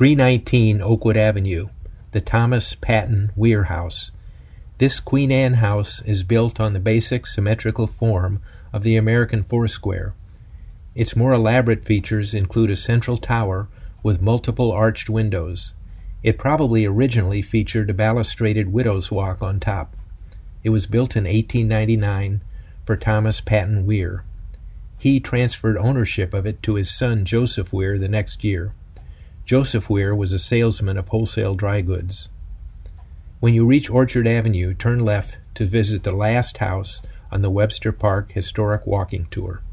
319 Oakwood Avenue, the Thomas Patton Weir House. This Queen Anne house is built on the basic symmetrical form of the American four-square. Its more elaborate features include a central tower with multiple arched windows. It probably originally featured a balustraded widow's walk on top. It was built in 1899 for Thomas Patton Weir. He transferred ownership of it to his son Joseph Weir the next year. Joseph Weir was a salesman of wholesale dry goods. When you reach Orchard Avenue, turn left to visit the last house on the Webster Park Historic Walking Tour.